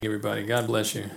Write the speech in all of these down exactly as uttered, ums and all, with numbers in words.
Everybody, God bless you.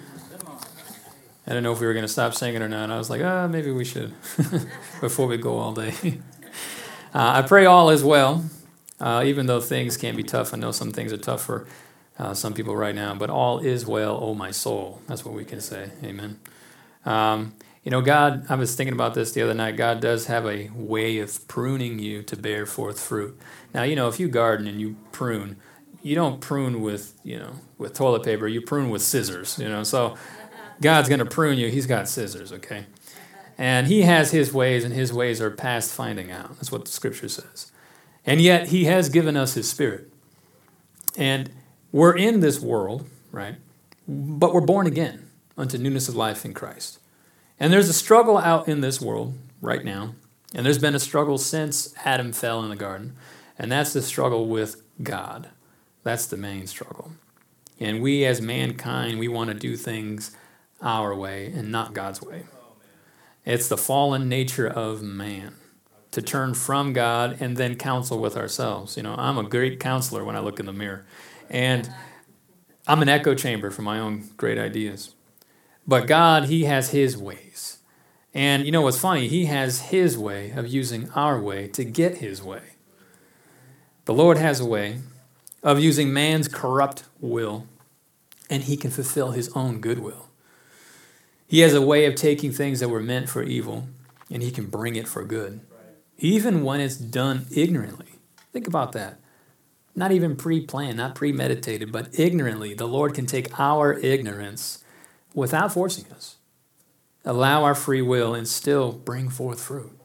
I didn't know if we were going to stop singing or not. I was like, ah, maybe we should before we go all day. uh, I pray all is well, uh, even though things can be tough. I know some things are tough for uh, some people right now, but all is well, oh my soul. That's what we can say. Amen. Um, you know, God, I was thinking about this the other night. God does have a way of pruning you to bear forth fruit. Now, you know, if you garden and you prune, you don't prune with, you know, with toilet paper. You prune with scissors, you know. So God's going to prune you. He's got scissors, okay? And he has his ways, and his ways are past finding out. That's what the scripture says. And yet he has given us his spirit. And we're in this world, right? But we're born again unto newness of life in Christ. And there's a struggle out in this world right now. And there's been a struggle since Adam fell in the garden. And that's the struggle with God. That's the main struggle. And we as mankind, we want to do things our way and not God's way. It's the fallen nature of man to turn from God and then counsel with ourselves. You know, I'm a great counselor when I look in the mirror. And I'm an echo chamber for my own great ideas. But God, he has his ways. And you know what's funny? He has his way of using our way to get his way. The Lord has a way of using man's corrupt will, and he can fulfill his own good will. He has a way of taking things that were meant for evil, and he can bring it for good, even when it's done ignorantly. Think about that. Not even pre-planned, not premeditated, but ignorantly. The Lord can take our ignorance without forcing us, allow our free will, and still bring forth fruit.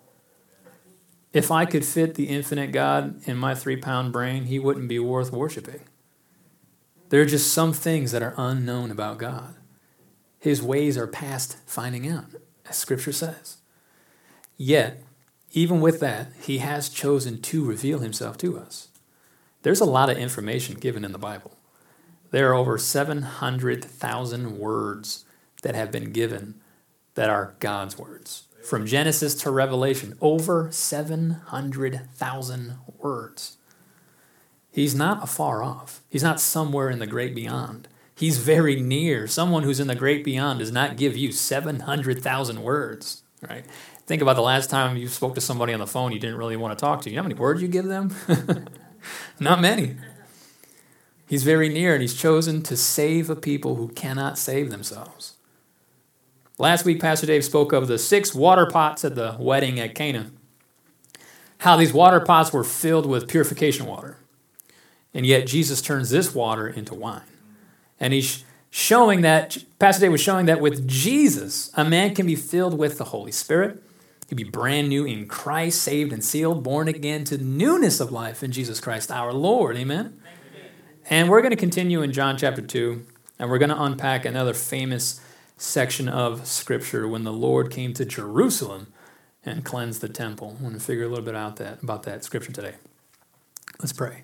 If I could fit the infinite God in my three-pound brain, he wouldn't be worth worshiping. There are just some things that are unknown about God. His ways are past finding out, as Scripture says. Yet, even with that, he has chosen to reveal himself to us. There's a lot of information given in the Bible. There are over seven hundred thousand words that have been given that are God's words. From Genesis to Revelation, over seven hundred thousand words. He's not afar off. He's not somewhere in the great beyond. He's very near. Someone who's in the great beyond does not give you seven hundred thousand words, right? Think about the last time you spoke to somebody on the phone you didn't really want to talk to. You know how many words you give them? Not many. He's very near, and he's chosen to save a people who cannot save themselves. Last week, Pastor Dave spoke of the six water pots at the wedding at Cana. How these water pots were filled with purification water. And yet Jesus turns this water into wine. And he's showing that, Pastor Dave was showing that with Jesus, a man can be filled with the Holy Spirit. He can be brand new in Christ, saved and sealed, born again to newness of life in Jesus Christ our Lord. Amen? And we're going to continue in John chapter two, and we're going to unpack another famous section of Scripture when the Lord came to Jerusalem and cleansed the temple. I want to figure a little bit out that about that Scripture today. Let's pray.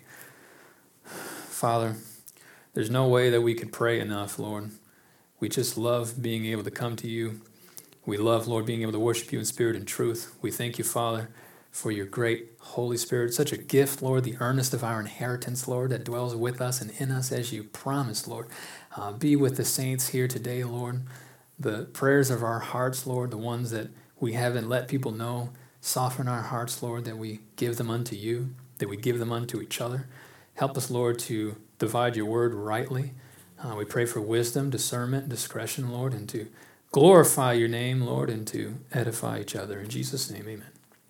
Father, there's no way that we could pray enough, Lord. We just love being able to come to you. We love, Lord, being able to worship you in spirit and truth. We thank you, Father, for your great Holy Spirit. Such a gift, Lord, the earnest of our inheritance, Lord, that dwells with us and in us as you promised, Lord. Uh, be with the saints here today, Lord. The prayers of our hearts, Lord, the ones that we haven't let people know, soften our hearts, Lord, that we give them unto you, that we give them unto each other. Help us, Lord, to divide your word rightly. Uh, we pray for wisdom, discernment, discretion, Lord, and to glorify your name, Lord, and to edify each other. In Jesus' name, amen.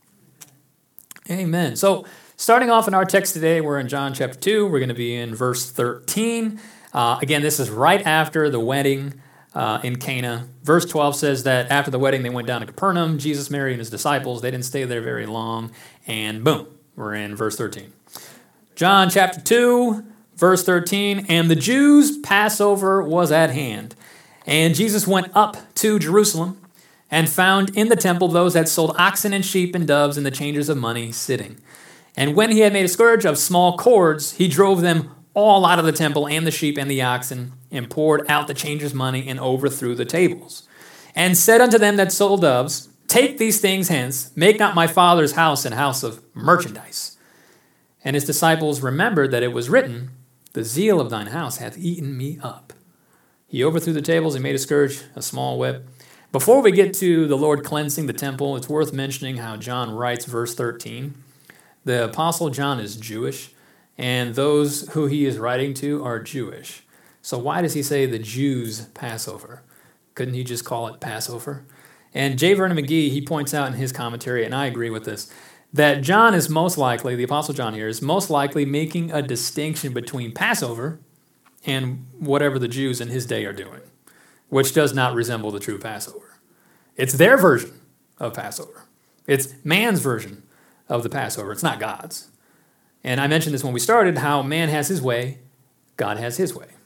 Amen. So, starting off in our text today, we're in John chapter two. We're going to be in verse thirteen. Uh, again, this is right after the wedding uh, in Cana. Verse twelve says that after the wedding, they went down to Capernaum. Jesus, Mary, and his disciples, they didn't stay there very long. And boom, we're in verse thirteen. John chapter two, verse thirteen, and the Jews' Passover was at hand. And Jesus went up to Jerusalem and found in the temple those that sold oxen and sheep and doves and the changers of money sitting. And when he had made a scourge of small cords, he drove them all out of the temple and the sheep and the oxen, and poured out the changers' money and overthrew the tables. And said unto them that sold doves, take these things hence, make not my Father's house an house of merchandise. And his disciples remembered that it was written, the zeal of thine house hath eaten me up. He overthrew the tables. He made a scourge, a small whip. Before we get to the Lord cleansing the temple, it's worth mentioning how John writes verse thirteen. The Apostle John is Jewish, and those who he is writing to are Jewish. So why does he say the Jews' Passover? Couldn't he just call it Passover? And J. Vernon McGee, he points out in his commentary, and I agree with this, that John is most likely, the Apostle John here, is most likely making a distinction between Passover and whatever the Jews in his day are doing, which does not resemble the true Passover. It's their version of Passover. It's man's version of the Passover. It's not God's. And I mentioned this when we started, how man has his way, God has his way.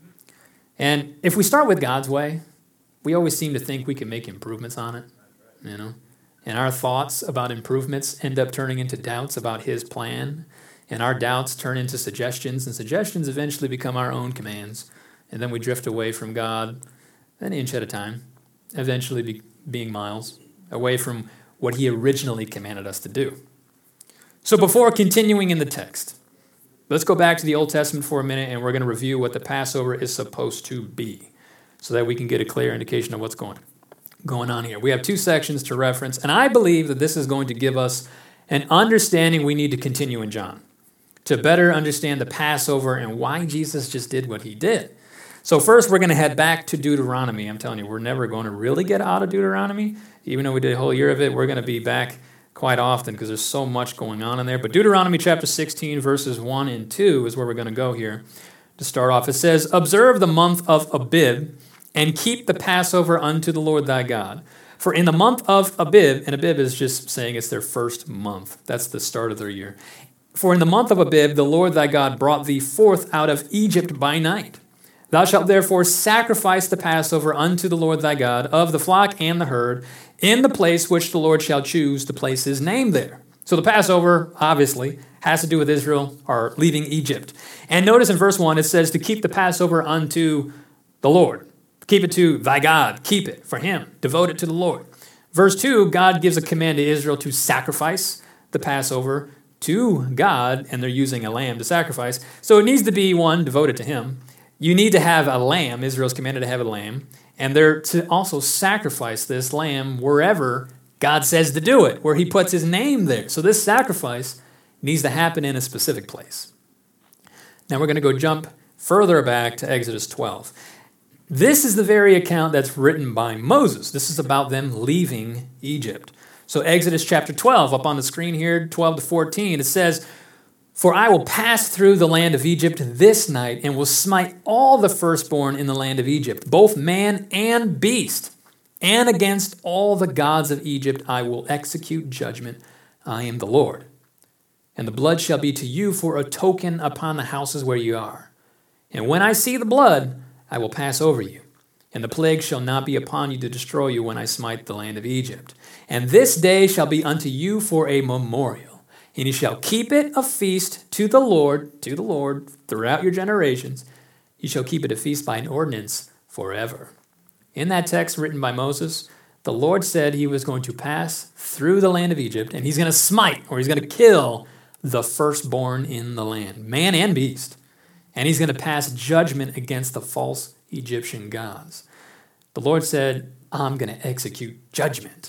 And if we start with God's way, we always seem to think we can make improvements on it, you know. And our thoughts about improvements end up turning into doubts about his plan. And our doubts turn into suggestions, and suggestions eventually become our own commands. And then we drift away from God an inch at a time, eventually be, being miles away from what he originally commanded us to do. So before continuing in the text, let's go back to the Old Testament for a minute, and we're going to review what the Passover is supposed to be so that we can get a clear indication of what's going, going on here. We have two sections to reference, and I believe that this is going to give us an understanding we need to continue in John to better understand the Passover and why Jesus just did what he did. So first, we're going to head back to Deuteronomy. I'm telling you, we're never going to really get out of Deuteronomy. Even though we did a whole year of it, we're going to be back quite often because there's so much going on in there. But Deuteronomy chapter sixteen, verses one and two is where we're going to go here to start off. It says, "Observe the month of Abib and keep the Passover unto the Lord thy God. For in the month of Abib," and Abib is just saying it's their first month. That's the start of their year. "For in the month of Abib, the Lord thy God brought thee forth out of Egypt by night. Thou shalt therefore sacrifice the Passover unto the Lord thy God of the flock and the herd in the place which the Lord shall choose to place his name there." So the Passover, obviously, has to do with Israel or leaving Egypt. And notice in verse one, it says to keep the Passover unto the Lord. Keep it to thy God. Keep it for him. Devote it to the Lord. Verse two, God gives a command to Israel to sacrifice the Passover to God, and they're using a lamb to sacrifice. So it needs to be, one, devoted to him. You need to have a lamb. Israel's commanded to have a lamb. And they're to also sacrifice this lamb wherever God says to do it, where he puts his name there. So this sacrifice needs to happen in a specific place. Now we're going to go jump further back to Exodus twelve. This is the very account that's written by Moses. This is about them leaving Egypt. So Exodus chapter twelve, up on the screen here, twelve to fourteen, it says, "For I will pass through the land of Egypt this night and will smite all the firstborn in the land of Egypt, both man and beast. And against all the gods of Egypt I will execute judgment. I am the Lord. And the blood shall be to you for a token upon the houses where you are. And when I see the blood, I will pass over you. And the plague shall not be upon you to destroy you when I smite the land of Egypt. And this day shall be unto you for a memorial. And you shall keep it a feast to the Lord, to the Lord, throughout your generations. You shall keep it a feast by an ordinance forever." In that text written by Moses, the Lord said he was going to pass through the land of Egypt, and he's going to smite, or he's going to kill the firstborn in the land, man and beast. And he's going to pass judgment against the false Egyptian gods. The Lord said, I'm going to execute judgment.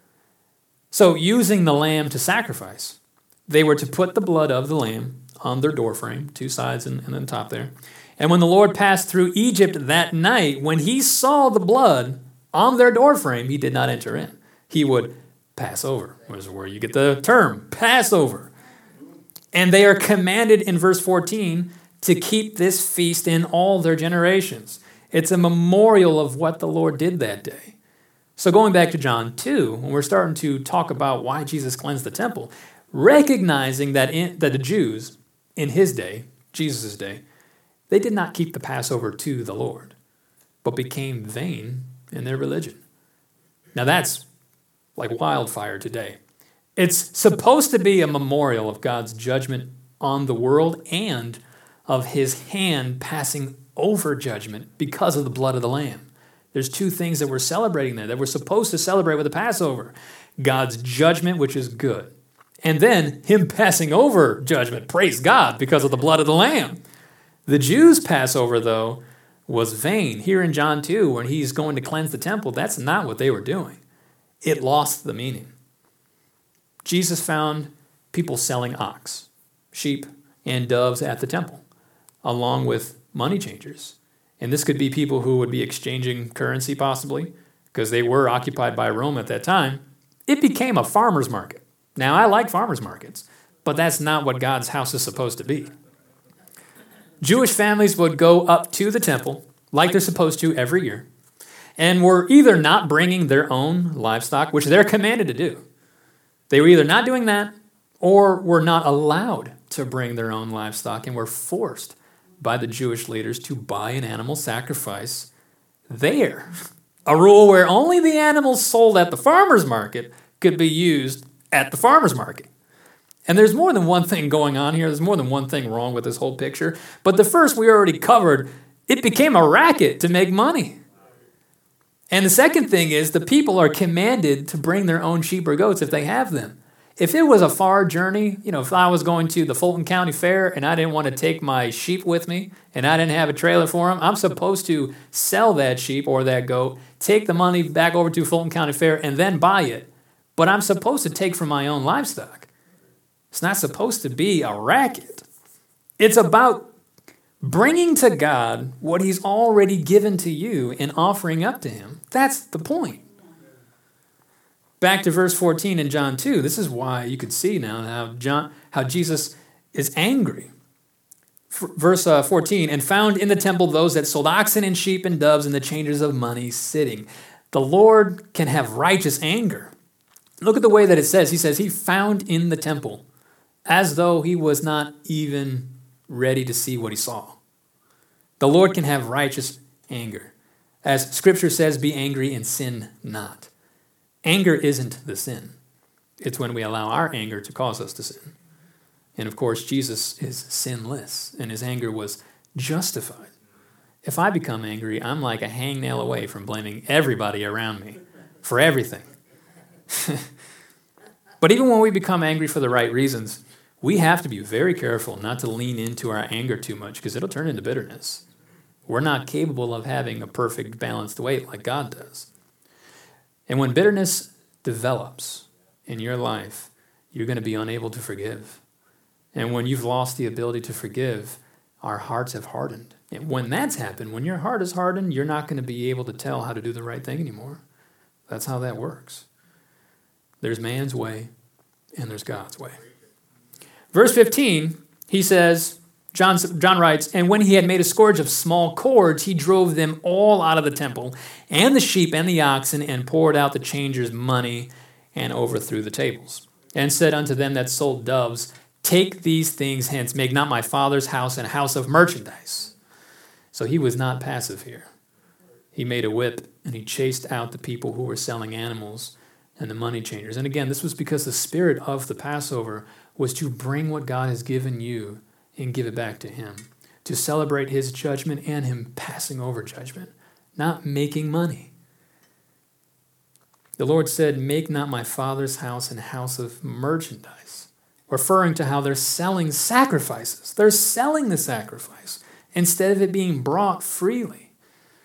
So using the lamb to sacrifice, they were to put the blood of the lamb on their doorframe, two sides and, and then top there. And when the Lord passed through Egypt that night, when he saw the blood on their doorframe, he did not enter in. He would pass over, which is where you get the term, Passover. And they are commanded in verse fourteen to keep this feast in all their generations. It's a memorial of what the Lord did that day. So going back to John two, when we're starting to talk about why Jesus cleansed the temple, recognizing that, in, that the Jews in his day, Jesus' day, they did not keep the Passover to the Lord, but became vain in their religion. Now that's like wildfire today. It's supposed to be a memorial of God's judgment on the world and of his hand passing over judgment because of the blood of the Lamb. There's two things that we're celebrating there that we're supposed to celebrate with the Passover. God's judgment, which is good. And then him passing over judgment, praise God, because of the blood of the Lamb. The Jews' Passover, though, was vain. Here in John two, when he's going to cleanse the temple, that's not what they were doing. It lost the meaning. Jesus found people selling ox, sheep, and doves at the temple, along with money changers. And this could be people who would be exchanging currency possibly, because they were occupied by Rome at that time. It became a farmer's market. Now, I like farmer's markets, but that's not what God's house is supposed to be. Jewish families would go up to the temple, like they're supposed to every year, and were either not bringing their own livestock, which they're commanded to do. They were either not doing that, or were not allowed to bring their own livestock, and were forced by the Jewish leaders to buy an animal sacrifice there. A rule where only the animals sold at the farmer's market could be used at the farmer's market. And there's more than one thing going on here. There's more than one thing wrong with this whole picture. But the first we already covered, it became a racket to make money. And the second thing is the people are commanded to bring their own sheep or goats if they have them. If it was a far journey, you know, if I was going to the Fulton County Fair and I didn't want to take my sheep with me and I didn't have a trailer for them, I'm supposed to sell that sheep or that goat, take the money back over to Fulton County Fair and then buy it. But I'm supposed to take from my own livestock. It's not supposed to be a racket. It's about bringing to God what he's already given to you and offering up to him. That's the point. Back to verse fourteen in John two, this is why you could see now how John, how Jesus is angry. F- verse uh, fourteen, and found in the temple those that sold oxen and sheep and doves and the changers of money sitting. The Lord can have righteous anger. Look at the way that it says. He says he found in the temple as though he was not even ready to see what he saw. The Lord can have righteous anger. As Scripture says, be angry and sin not. Anger isn't the sin. It's when we allow our anger to cause us to sin. And of course, Jesus is sinless, and his anger was justified. If I become angry, I'm like a hangnail away from blaming everybody around me for everything. But even when we become angry for the right reasons, we have to be very careful not to lean into our anger too much because it'll turn into bitterness. We're not capable of having a perfect balanced weight like God does. And when bitterness develops in your life, you're going to be unable to forgive. And when you've lost the ability to forgive, our hearts have hardened. And when that's happened, when your heart is hardened, you're not going to be able to tell how to do the right thing anymore. That's how that works. There's man's way and there's God's way. Verse fifteen, he says, John, John writes, and when he had made a scourge of small cords, he drove them all out of the temple, and the sheep and the oxen, and poured out the changers' money, and overthrew the tables. And said unto them that sold doves, take these things hence, make not my Father's house an house of merchandise. So he was not passive here. He made a whip, and he chased out the people who were selling animals and the money changers. And again, this was because the spirit of the Passover was to bring what God has given you and give it back to him, to celebrate his judgment and him passing over judgment, not making money. The Lord said, make not my Father's house an house of merchandise, referring to how they're selling sacrifices. They're selling the sacrifice instead of it being brought freely.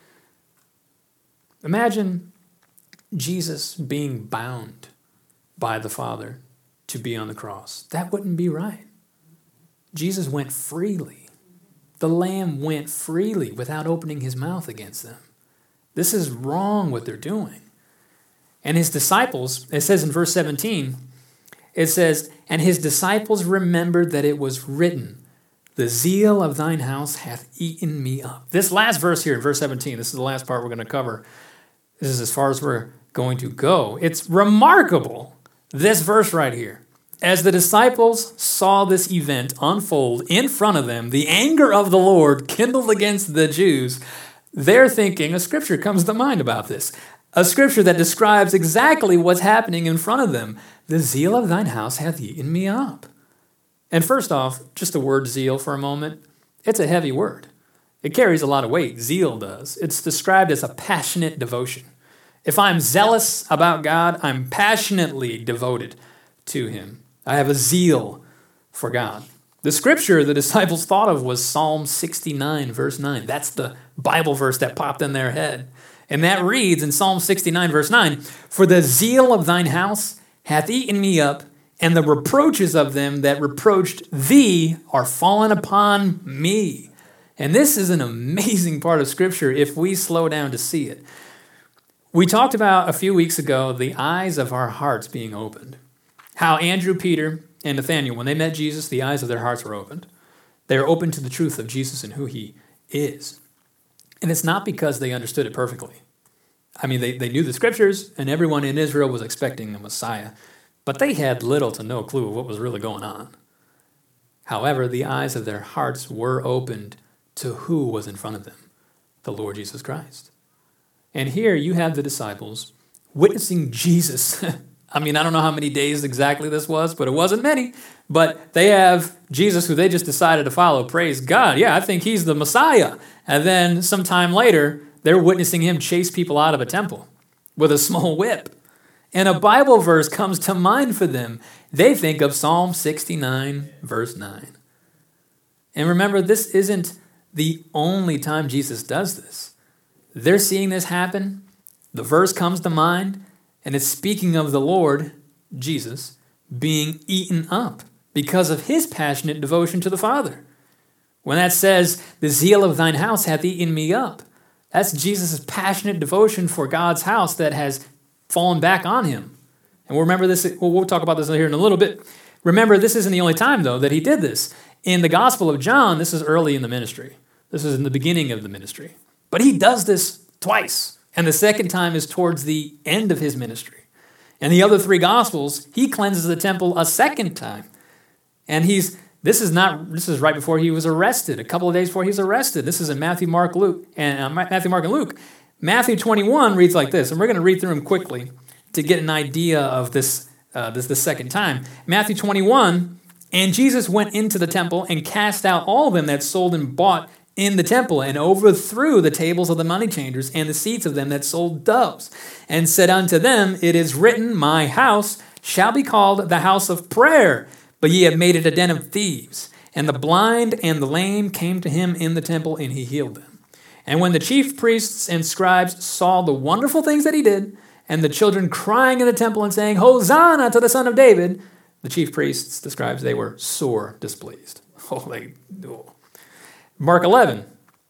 Imagine Jesus being bound by the Father to be on the cross. That wouldn't be right. Jesus went freely. The Lamb went freely without opening his mouth against them. This is wrong what they're doing. And his disciples, it says in verse seventeen, it says, and his disciples remembered that it was written, the zeal of thine house hath eaten me up. This last verse here in verse seventeen, this is the last part we're going to cover. This is as far as we're going to go. It's remarkable, this verse right here. As the disciples saw this event unfold in front of them, the anger of the Lord kindled against the Jews. They're thinking a scripture comes to mind about this. A scripture that describes exactly what's happening in front of them. The zeal of thine house hath eaten me up. And first off, just the word zeal for a moment. It's a heavy word. It carries a lot of weight. Zeal does. It's described as a passionate devotion. If I'm zealous about God, I'm passionately devoted to him. I have a zeal for God. The scripture the disciples thought of was Psalm sixty-nine, verse nine. That's the Bible verse that popped in their head. And that reads in Psalm sixty-nine, verse nine, "For the zeal of thine house hath eaten me up, and the reproaches of them that reproached thee are fallen upon me." And this is an amazing part of Scripture if we slow down to see it. We talked about a few weeks ago the eyes of our hearts being opened. How Andrew, Peter, and Nathanael, when they met Jesus, the eyes of their hearts were opened. They were open to the truth of Jesus and who he is. And it's not because they understood it perfectly. I mean, they, they knew the Scriptures, and everyone in Israel was expecting a Messiah, but they had little to no clue of what was really going on. However, the eyes of their hearts were opened to who was in front of them, the Lord Jesus Christ. And here you have the disciples witnessing Jesus. I mean, I don't know how many days exactly this was, but it wasn't many. But they have Jesus who they just decided to follow. Praise God. Yeah, I think he's the Messiah. And then sometime later, they're witnessing him chase people out of a temple with a small whip. And a Bible verse comes to mind for them. They think of Psalm sixty-nine, verse nine. And remember, this isn't the only time Jesus does this. They're seeing this happen. The verse comes to mind, and it's speaking of the Lord, Jesus, being eaten up because of his passionate devotion to the Father. When that says, "The zeal of thine house hath eaten me up," that's Jesus' passionate devotion for God's house that has fallen back on him. And we'll remember this, well, we'll talk about this here in a little bit. Remember, this isn't the only time, though, that he did this. In the Gospel of John, this is early in the ministry. This is in the beginning of the ministry. But he does this twice. And the second time is towards the end of his ministry. And the other three Gospels, he cleanses the temple a second time. And he's, this is not, this is right before he was arrested, a couple of days before he was arrested. This is in Matthew, Mark, Luke, and uh, Matthew, Mark, and Luke. Matthew twenty-one reads like this, and we're going to read through them quickly to get an idea of this, uh, this the second time. Matthew twenty-one, "And Jesus went into the temple and cast out all them that sold and bought in the temple, and overthrew the tables of the money changers and the seats of them that sold doves, and said unto them, It is written, My house shall be called the house of prayer, but ye have made it a den of thieves. And the blind and the lame came to him in the temple, and he healed them. And when the chief priests and scribes saw the wonderful things that he did, and the children crying in the temple and saying, Hosanna to the Son of David, the chief priests, the scribes, they were sore displeased." Oh, they, oh. Mark eleven,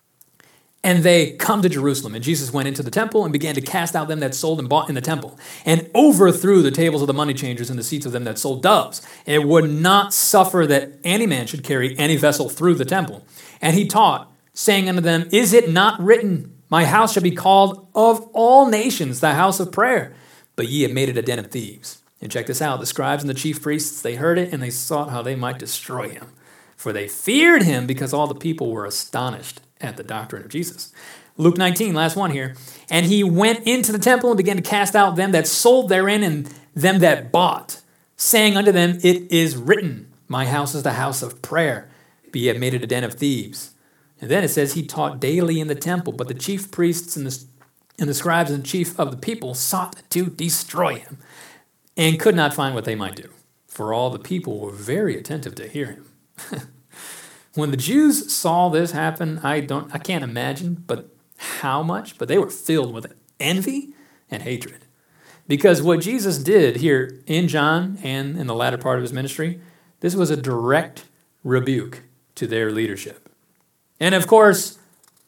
"And they come to Jerusalem, and Jesus went into the temple and began to cast out them that sold and bought in the temple, and overthrew the tables of the money changers and the seats of them that sold doves, and would not suffer that any man should carry any vessel through the temple. And he taught, saying unto them, Is it not written, My house shall be called of all nations the house of prayer? But ye have made it a den of thieves." And check this out. The scribes and the chief priests, they heard it, and they sought how they might destroy him. For they feared him because all the people were astonished at the doctrine of Jesus. Luke nineteen, last one here. "And he went into the temple and began to cast out them that sold therein and them that bought, saying unto them, It is written, My house is the house of prayer, but ye have made it a den of thieves. And then it says he taught daily in the temple, but the chief priests and the, and the scribes and chief of the people sought to destroy him, and could not find what they might do, for all the people were very attentive to hear him." When the Jews saw this happen, I don't, I can't imagine, but how much, but they were filled with envy and hatred. Because what Jesus did here in John and in the latter part of his ministry, this was a direct rebuke to their leadership. And of course,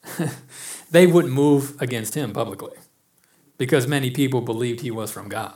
they wouldn't move against him publicly because many people believed he was from God.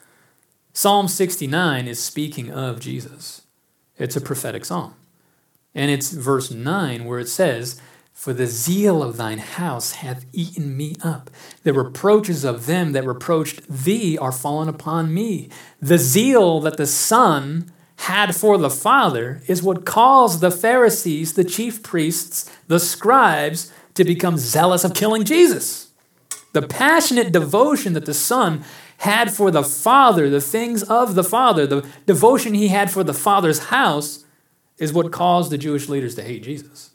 Psalm sixty-nine is speaking of Jesus. It's a prophetic psalm. And it's verse nine where it says, "For the zeal of thine house hath eaten me up. The reproaches of them that reproached thee are fallen upon me." The zeal that the Son had for the Father is what caused the Pharisees, the chief priests, the scribes to become zealous of killing Jesus. The passionate devotion that the Son had for the Father, the things of the Father, the devotion he had for the Father's house is what caused the Jewish leaders to hate Jesus.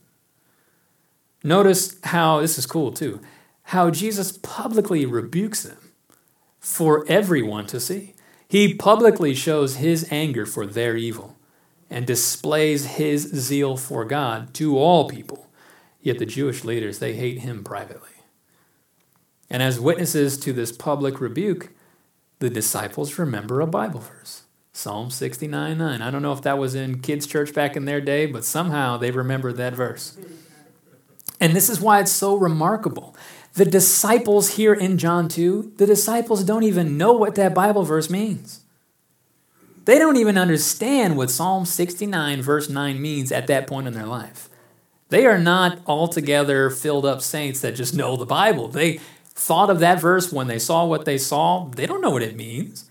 Notice how, this is cool too, how Jesus publicly rebukes them for everyone to see. He publicly shows his anger for their evil. and displays his zeal for God to all people. Yet the Jewish leaders, they hate him privately. And as witnesses to this public rebuke, the disciples remember a Bible verse, Psalm sixty-nine nine. I don't know if that was in kids' church back in their day, but somehow they remembered that verse. And this is why it's so remarkable. The disciples here in John two, the disciples don't even know what that Bible verse means. They don't even understand what Psalm sixty-nine verse nine means at that point in their life. They are not altogether filled up saints that just know the Bible. They thought of that verse when they saw what they saw. They don't know what it means.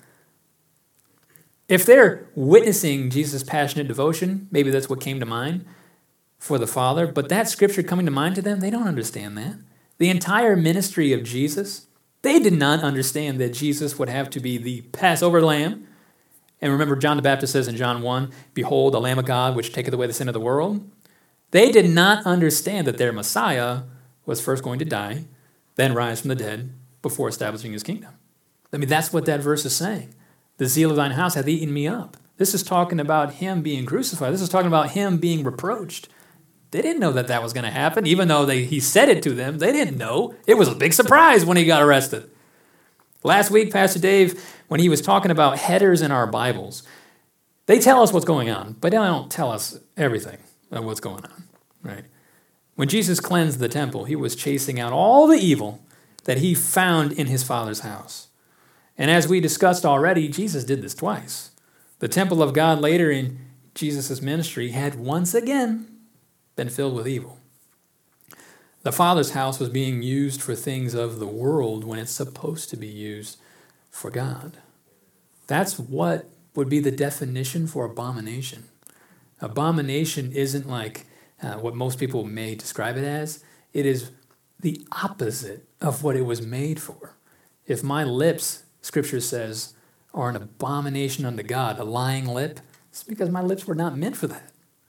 If they're witnessing Jesus' passionate devotion, maybe that's what came to mind for the Father, but that scripture coming to mind to them, they don't understand that. The entire ministry of Jesus, they did not understand that Jesus would have to be the Passover lamb. And remember, John the Baptist says in John one, "Behold, the Lamb of God, which taketh away the sin of the world." They did not understand that their Messiah was first going to die, then rise from the dead before establishing his kingdom. I mean, that's what that verse is saying. The zeal of thine house hath eaten me up. This is talking about him being crucified. This is talking about him being reproached. They didn't know that that was going to happen, even though they, he said it to them. They didn't know. It was a big surprise when he got arrested. Last week, Pastor Dave, when he was talking about headers in our Bibles, they tell us what's going on, but they don't tell us everything of what's going on, right? When Jesus cleansed the temple, he was chasing out all the evil that he found in his Father's house. And as we discussed already, Jesus did this twice. The temple of God later in Jesus' ministry had once again been filled with evil. The Father's house was being used for things of the world when it's supposed to be used for God. That's what would be the definition for abomination. Abomination isn't like uh, what most people may describe it as. It is the opposite of what it was made for. If my lips, Scripture says, are an abomination unto God, a lying lip, it's because my lips were not meant for that.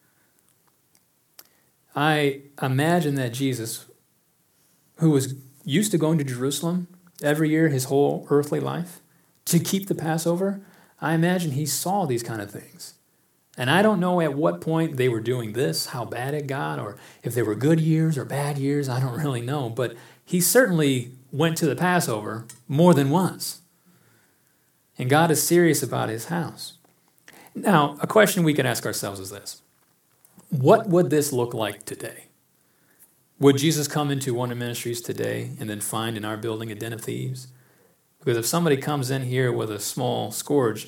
I imagine that Jesus, who was used to going to Jerusalem every year his whole earthly life to keep the Passover, I imagine he saw these kind of things. And I don't know at what point they were doing this, how bad it got, or if they were good years or bad years, I don't really know. But he certainly went to the Passover more than once. And God is serious about his house. Now, a question we can ask ourselves is this. What would this look like today? Would Jesus come into Wonder Ministries today and then find in our building a den of thieves? Because if somebody comes in here with a small scourge,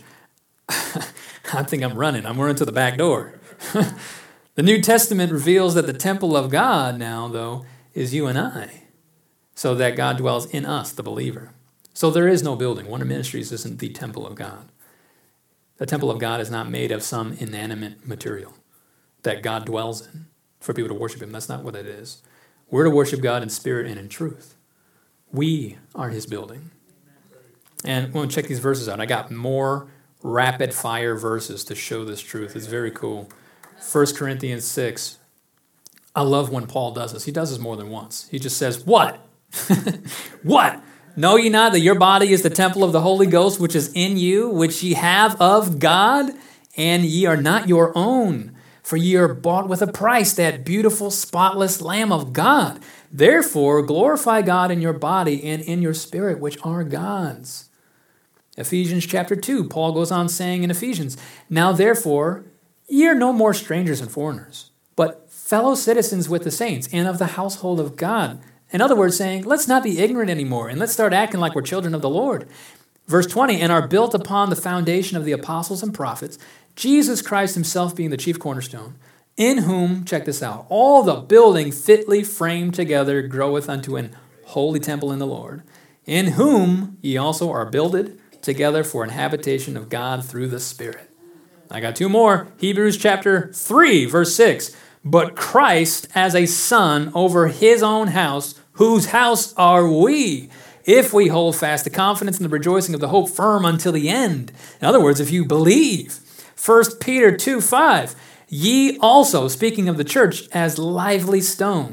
I think I'm running. I'm running to the back door. The New Testament reveals that the temple of God now, though, is you and I, so that God dwells in us, the believer. So there is no building. Wonder Ministries isn't the temple of God. The temple of God is not made of some inanimate material that God dwells in for people to worship him. That's not what it is. We're to worship God in spirit and in truth. We are his building. And we'll check these verses out. I got more rapid fire verses to show this truth. It's very cool. First Corinthians six. I love when Paul does this. He does this more than once. He just says, what? What? Know ye not that your body is the temple of the Holy Ghost, which is in you, which ye have of God, and ye are not your own? For ye are bought with a price, that beautiful, spotless Lamb of God. Therefore, glorify God in your body and in your spirit, which are God's. Ephesians chapter two, Paul goes on saying in Ephesians, now therefore, ye are no more strangers and foreigners, but fellow citizens with the saints and of the household of God. In other words, saying, let's not be ignorant anymore, and let's start acting like we're children of the Lord. Verse twenty, and are built upon the foundation of the apostles and prophets, Jesus Christ himself being the chief cornerstone, in whom, check this out, all the building fitly framed together groweth unto an holy temple in the Lord, in whom ye also are builded together for an habitation of God through the Spirit. I got two more. Hebrews chapter three, verse six. But Christ as a son over his own house, whose house are we, if we hold fast the confidence and the rejoicing of the hope firm until the end. In other words, if you believe. First Peter two five. Ye also, speaking of the church, as lively stones,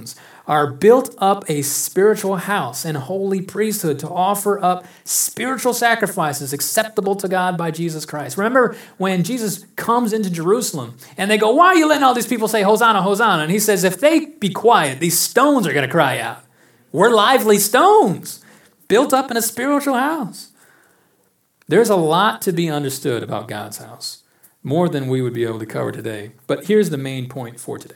are built up a spiritual house and holy priesthood to offer up spiritual sacrifices acceptable to God by Jesus Christ. Remember when Jesus comes into Jerusalem and they go, why are you letting all these people say Hosanna, Hosanna? And he says, if they be quiet, these stones are going to cry out. We're lively stones built up in a spiritual house. There's a lot to be understood about God's house, more than we would be able to cover today. But here's the main point for today.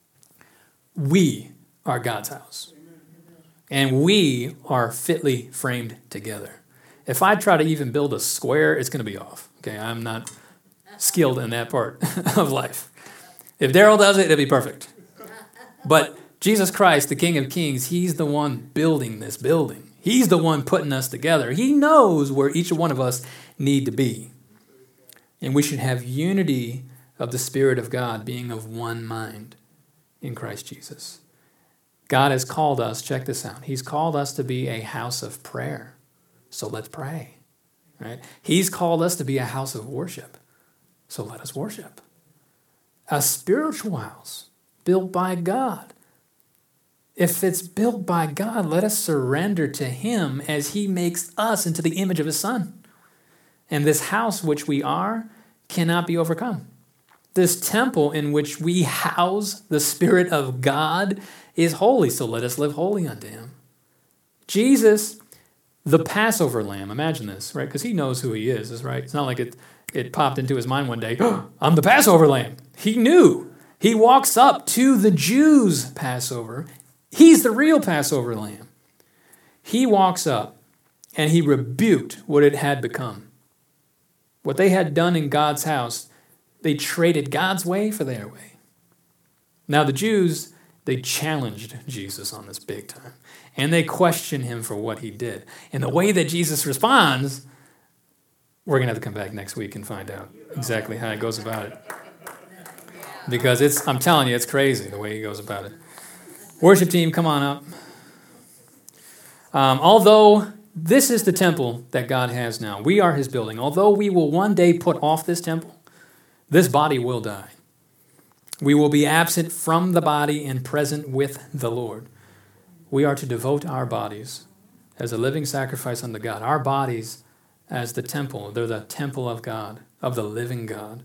We are God's house, and we are fitly framed together. If I try to even build a square, it's going to be off. Okay, I'm not skilled in that part of life. If Daryl does it, it'll be perfect. But Jesus Christ, the King of Kings, he's the one building this building. He's the one putting us together. He knows where each one of us need to be. And we should have unity of the Spirit of God, being of one mind in Christ Jesus. God has called us, check this out, he's called us to be a house of prayer. So let's pray. Right? He's called us to be a house of worship. So let us worship. A spiritual house built by God. If it's built by God, let us surrender to him as he makes us into the image of his Son. And this house which we are cannot be overcome. This temple in which we house the Spirit of God is holy, so let us live holy unto him. Jesus, the Passover lamb, imagine this, right? Because he knows who he is, right? It's not like it, it popped into his mind one day, oh, I'm the Passover lamb. He knew. He walks up to the Jews' Passover. He's the real Passover lamb. He walks up and he rebuked what it had become. What they had done in God's house, they traded God's way for their way. Now the Jews, they challenged Jesus on this big time. And they questioned him for what he did. And the way that Jesus responds, we're going to have to come back next week and find out exactly how he goes about it. Because it's, I'm telling you, it's crazy the way he goes about it. Worship team, come on up. Um, although this is the temple that God has now, we are his building. Although we will one day put off this temple, this body will die. We will be absent from the body and present with the Lord. We are to devote our bodies as a living sacrifice unto God. Our bodies as the temple. They're the temple of God, of the living God.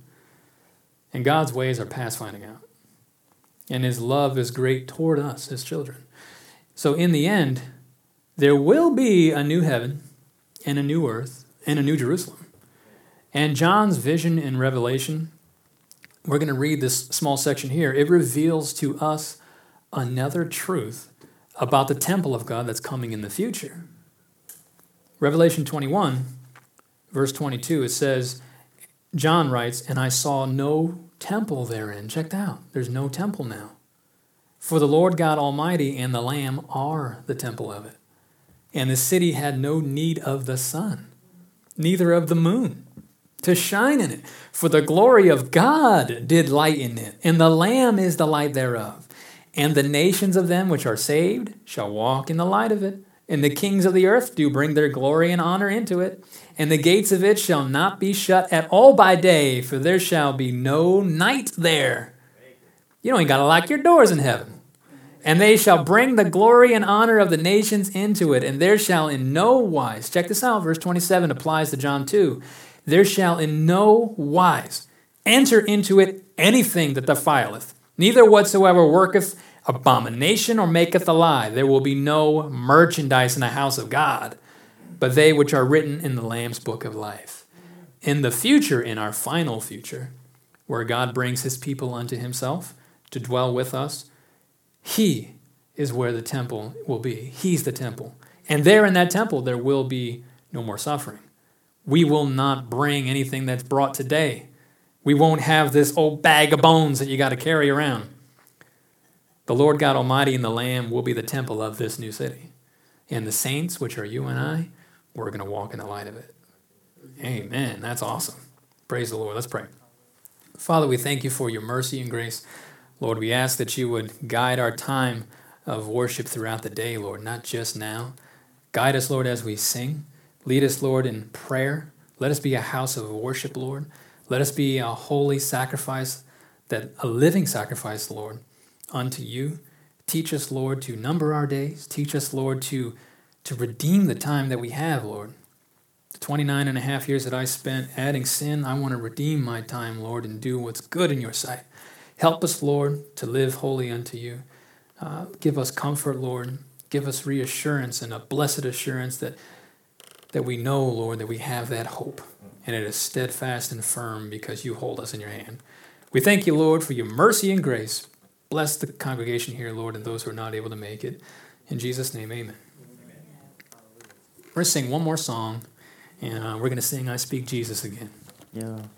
And God's ways are past finding out. And his love is great toward us, his children. So in the end, there will be a new heaven and a new earth and a new Jerusalem. And John's vision in Revelation, we're going to read this small section here. It reveals to us another truth about the temple of God that's coming in the future. Revelation twenty-one, verse twenty-two, it says, John writes, and I saw no temple therein. Check that out. There's no temple now. For the Lord God Almighty and the Lamb are the temple of it. And the city had no need of the sun, neither of the moon, to shine in it. For the glory of God did lighten it, and the Lamb is the light thereof. And the nations of them which are saved shall walk in the light of it. And the kings of the earth do bring their glory and honor into it. And the gates of it shall not be shut at all by day, for there shall be no night there. You don't even got to lock your doors in heaven. And they shall bring the glory and honor of the nations into it. And there shall in no wise, check this out, verse twenty-seven applies to John two. There shall in no wise enter into it anything that defileth, neither whatsoever worketh abomination or maketh a lie. There will be no merchandise in the house of God, but they which are written in the Lamb's book of life. In the future, in our final future, where God brings his people unto himself to dwell with us, he is where the temple will be. He's the temple. And there in that temple, there will be no more suffering. We will not bring anything that's brought today. We won't have this old bag of bones that you got to carry around. The Lord God Almighty and the Lamb will be the temple of this new city. And the saints, which are you and I, we're going to walk in the light of it. Amen. That's awesome. Praise the Lord. Let's pray. Father, we thank you for your mercy and grace. Lord, we ask that you would guide our time of worship throughout the day, Lord, not just now. Guide us, Lord, as we sing. Lead us, Lord, in prayer. Let us be a house of worship, Lord. Let us be a holy sacrifice, that a living sacrifice, Lord, unto you, Teach us, Lord, to number our days. Teach us, Lord, to, to redeem the time that we have, Lord. The twenty-nine and a half years that I spent adding sin, I want to redeem my time, Lord, and do what's good in your sight. Help us, Lord, to live holy unto you. Uh, give us comfort, Lord. Give us reassurance and a blessed assurance that, that we know, Lord, that we have that hope. And it is steadfast and firm because you hold us in your hand. We thank you, Lord, for your mercy and grace. Bless the congregation here, Lord, and those who are not able to make it. In Jesus' name, amen. We're going to sing one more song, and uh, we're going to sing I Speak Jesus again. Yeah.